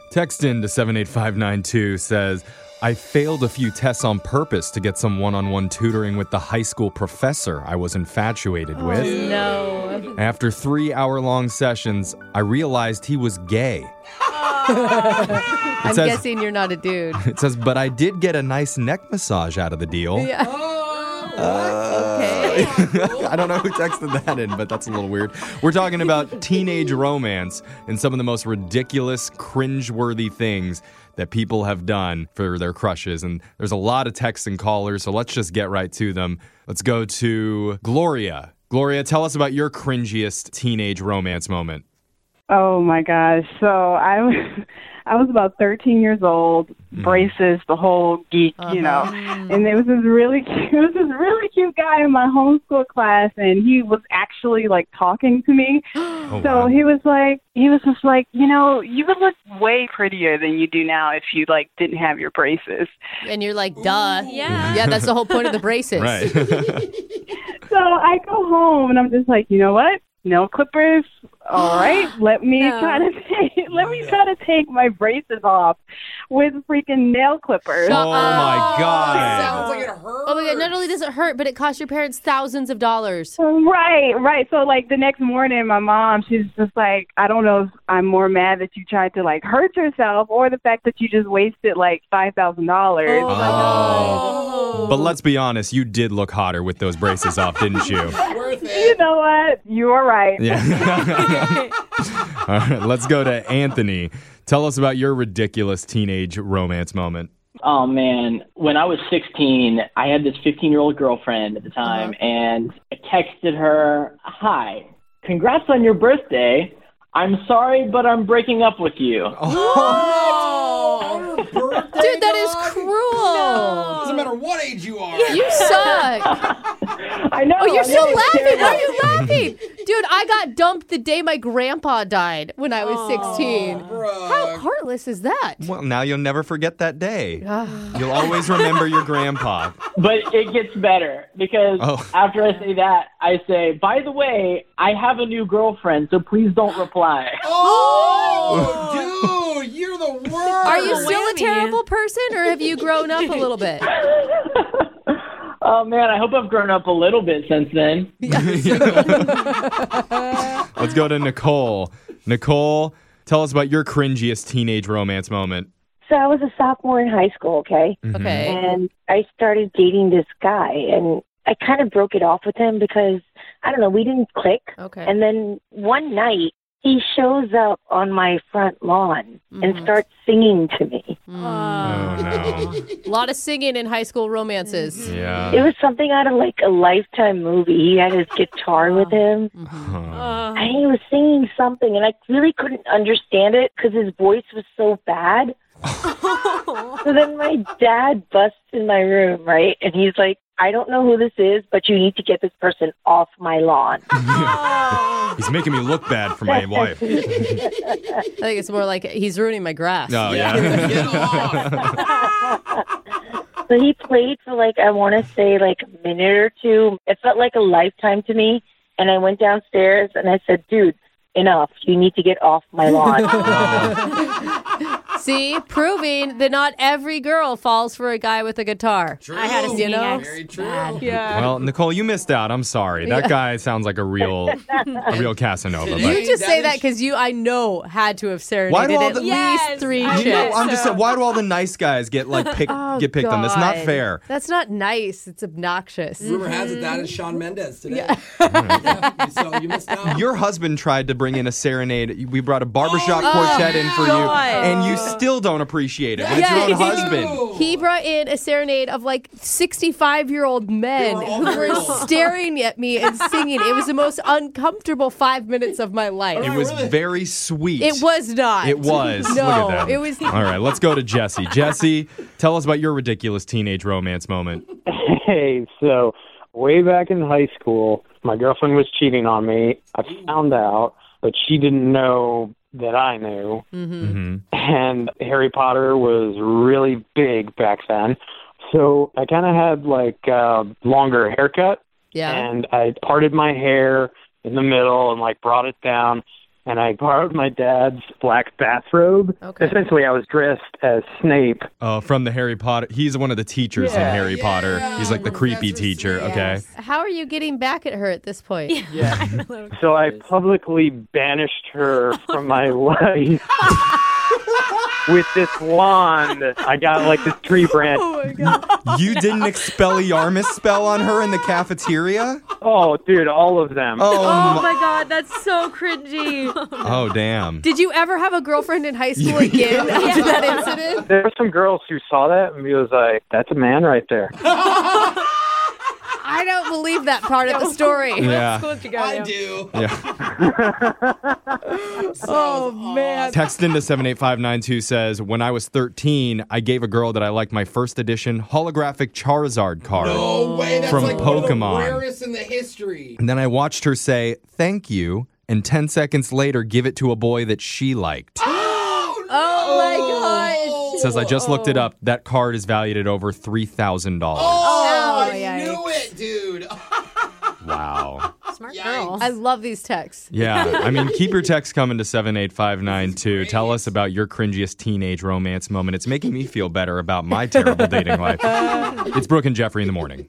Text in to 78592 says, I failed a few tests on purpose to get some one-on-one tutoring with the high school professor I was infatuated with. No. After 3-hour-long sessions, I realized he was gay. I'm guessing you're not a dude. It says, but I did get a nice neck massage out of the deal. Yeah. Okay. I don't know who texted that in, but that's a little weird. We're talking about teenage romance and some of the most ridiculous, cringe-worthy things that people have done for their crushes. And there's a lot of texts and callers, so let's just get right to them. Let's go to Gloria. Gloria, tell us about your cringiest teenage romance moment. Oh my gosh. So I was about 13 years old, braces, the whole geek, you know. And there was this really cute guy in my homeschool class, and he was actually like talking to me. He was just like, you know, you would look way prettier than you do now if you like didn't have your braces. And you're like, duh. Yeah. Yeah, that's the whole point of the braces. Right. So I go home and I'm just like, you know what? No clippers. All right, let me try to take my braces off with freaking nail clippers. Oh my God. Sounds like it hurts. Oh my God, not only does it hurt, but it costs your parents thousands of dollars. Right. So like the next morning, my mom, she's just like, I don't know if I'm more mad that you tried to like hurt yourself or the fact that you just wasted like $5,000. Oh my God. But let's be honest, you did look hotter with those braces off, didn't you? Worth it. You know what? You are right. Yeah. All right, let's go to Anthony. Tell us about your ridiculous teenage romance moment. Oh, man. When I was 16, I had this 15-year-old girlfriend at the time, and I texted her, "Hi, congrats on your birthday. I'm sorry, but I'm breaking up with you." Oh, birthday, Dude, that is dog? cruel. Doesn't matter what age you are. You suck. I know. Oh, you're I still know, it's laughing. terrible. Why are you laughing? Dude, I got dumped the day my grandpa died when I was 16. How heartless is that? Well, now you'll never forget that day. You'll always remember your grandpa. But it gets better because after I say that, I say, "By the way, I have a new girlfriend, so please don't reply." Oh, dude, you're the worst. Are you still a terrible person, or have you grown up a little bit? Oh, man, I hope I've grown up a little bit since then. Let's go to Nicole. Nicole, tell us about your cringiest teenage romance moment. So I was a sophomore in high school, okay? Okay. And I started dating this guy, and I kind of broke it off with him because, I don't know, we didn't click. Okay. And then one night, he shows up on my front lawn and starts singing to me. Oh, no. A lot of singing in high school romances. Yeah. It was something out of like a Lifetime movie. He had his guitar with him. And he was singing something, and I really couldn't understand it because his voice was so bad. So then my dad busts in my room, right? And he's like, "I don't know who this is, but you need to get this person off my lawn." He's making me look bad for my wife. I think it's more like he's ruining my grass. Oh, yeah. Get off. So he played for like, I want to say like a minute or two. It felt like a lifetime to me. And I went downstairs and I said, "Dude, enough. You need to get off my lawn." See, proving that not every girl falls for a guy with a guitar. True. I had a singing ex. Very true. Yeah. Well, Nicole, you missed out. I'm sorry. That guy sounds like a real Casanova. Today- But You just That say is- that because you, I know, had to have Why do serenaded all at the- least 3 I chicks. know. I'm just saying, why do all the nice guys get picked on? That's not God. fair. That's not nice. It's obnoxious. Rumor has it that is Shawn Mendes today. Yeah, so you missed out. Your husband tried to bring in a serenade. We brought a barbershop quartet in for God. you, and you still don't appreciate it. It's Yeah, your own he did. husband. He brought in a serenade of like 65-year-old men They were all who very were old. staring at me and singing. It was the most uncomfortable 5 minutes of my life. It was really? very sweet. It was not. It was. No, Look at that. it was. All right, let's go to Jesse. Jesse, tell us about your ridiculous teenage romance moment. Hey, so way back in high school, my girlfriend was cheating on me. I found out, but she didn't know that I knew. Mm-hmm. And Harry Potter was really big back then. So I kind of had like a longer haircut. Yeah. And I parted my hair in the middle and like brought it down. and I borrowed my dad's black bathrobe. Okay. Essentially, I was dressed as Snape. From the Harry Potter. He's one of the teachers in Harry Potter. He's like the creepy teacher, okay? How are you getting back at her at this point? Yeah. So I publicly banished her from my life. With this wand, I got like this tree branch. Oh my God. You did an Expelliarmus spell on her in the cafeteria? Oh, dude, all of them. Oh my God, that's so cringy. Oh, damn. Did you ever have a girlfriend in high school again after that incident? There were some girls who saw that and he was like, "That's a man right there." I don't believe that part of the story. Yeah. I do. Yeah. Oh, man. Text into 78592 says, when I was 13, I gave a girl that I liked my first edition holographic Charizard card. No way. That's From like one of the Pokemon. rarest in the history. And then I watched her say, thank you, and 10 seconds later give it to a boy that she liked. Oh, my gosh. It says, I just looked it up. That card is valued at over $3,000. Oh, I yikes. knew it, dude. Wow. Smart Yikes. girl. I love these texts. Yeah, I mean, keep your text coming to 78592. Tell us about your cringiest teenage romance moment. It's making me feel better about my terrible dating life. It's Brooke and Jeffrey in the morning.